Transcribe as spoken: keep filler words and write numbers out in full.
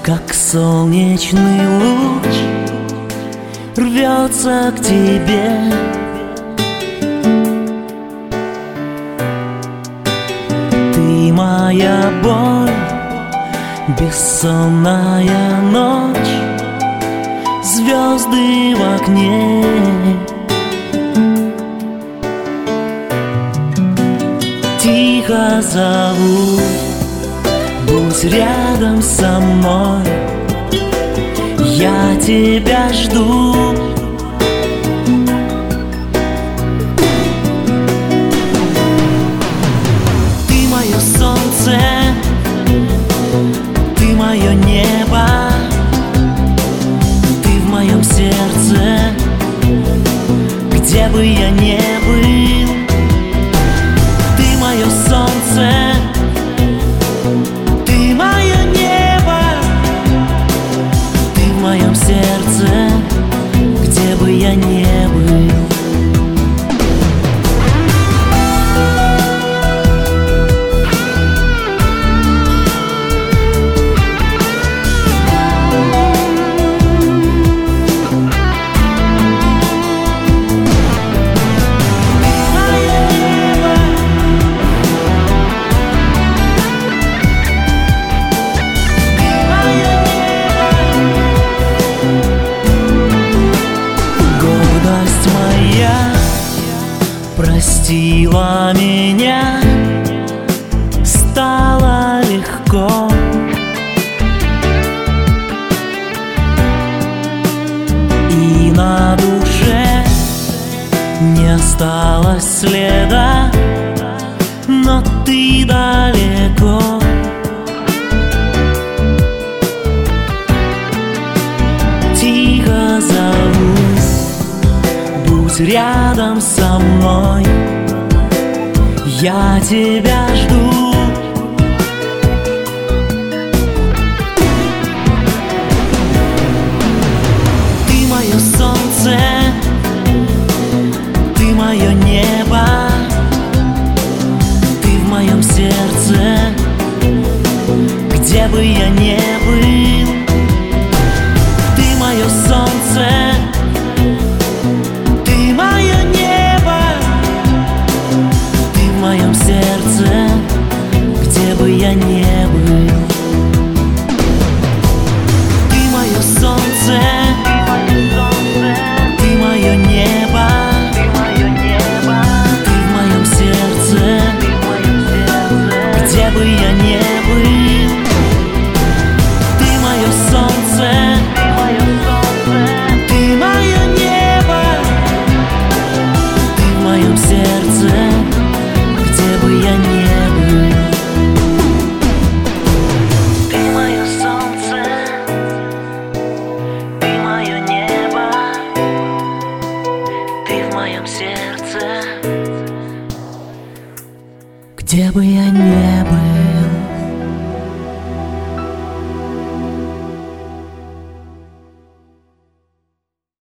как солнечный луч рвется к тебе. Ты моя боль, бессонная ночь, звезды в окне. Тихо зову, будь рядом со мной, я тебя жду. Ты мое солнце, ты мое небо, ты в моем сердце, где бы я ни был. Ты мое солнце, ты мое небо, ты в моем сердце, где бы я ни был. Простила меня, стало легко. И на душе не осталось следа, но ты далеко. Тихо зову, будь рядом со мной, я тебя жду. Ты мое солнце, ты мое небо, ты в моем сердце, где бы я ни был.